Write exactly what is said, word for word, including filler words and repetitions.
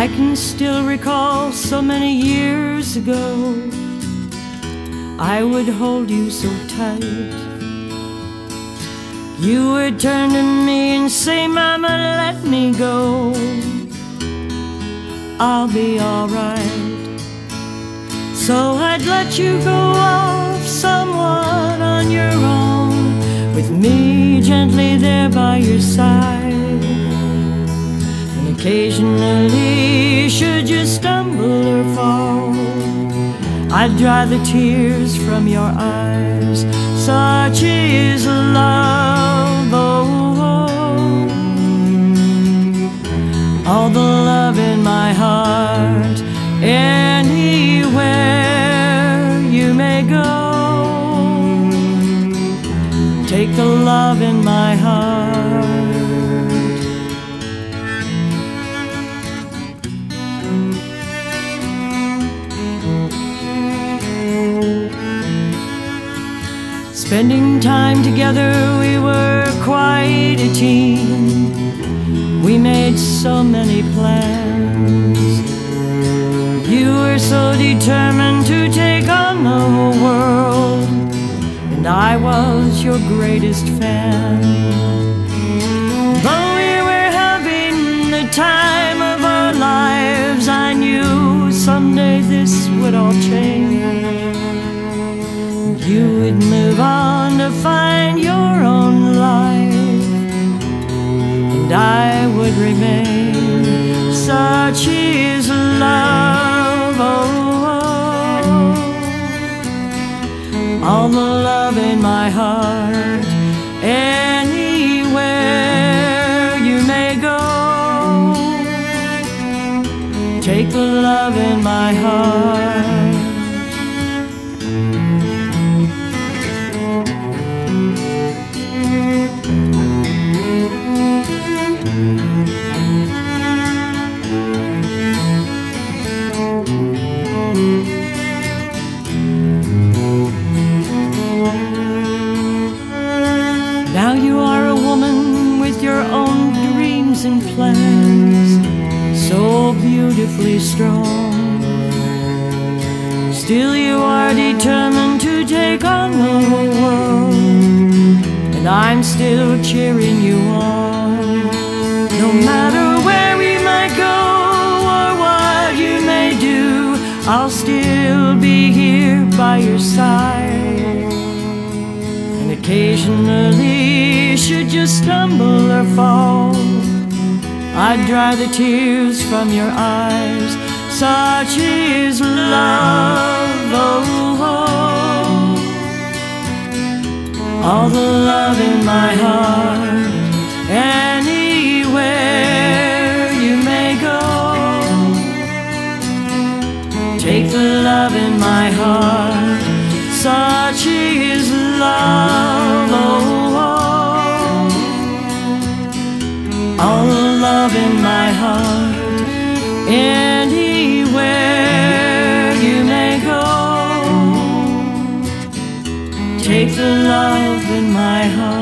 I can still recall so many years ago, I would hold you so tight. You would turn to me and say, "Mama, let me go. I'll be alright." So I'd let you go off somewhat on your own, with me gently there by your side. And occasionally, should you stumble or fall, I'd dry the tears from your eyes. Such is love, oh, oh. All the love in my heart, anywhere you may go. Take the love in my heart. Spending time together, we were quite a team. We made so many plans. You were so determined to take on the whole world, and I was your greatest fan. Though we were having the time of our lives, I knew someday this would all change. You would move on to find your own life, and I would remain. Such is love, oh, oh. All the love in my heart, anywhere you may go. Take the love in my heart. Now you are a woman with your own dreams and plans, so beautifully strong. Still you are determined to take on the whole world, and I'm still cheering you on. No matter where we might go or what you may do, I'll still be here by your side. And occasionally, should you stumble or fall, I'd dry the tears from your eyes. Such is love, oh, oh. All the love in my heart, anywhere you may go. Take the love in my heart. Such is love, oh, oh. All the love in my heart, anywhere you may go. Take the love in my heart.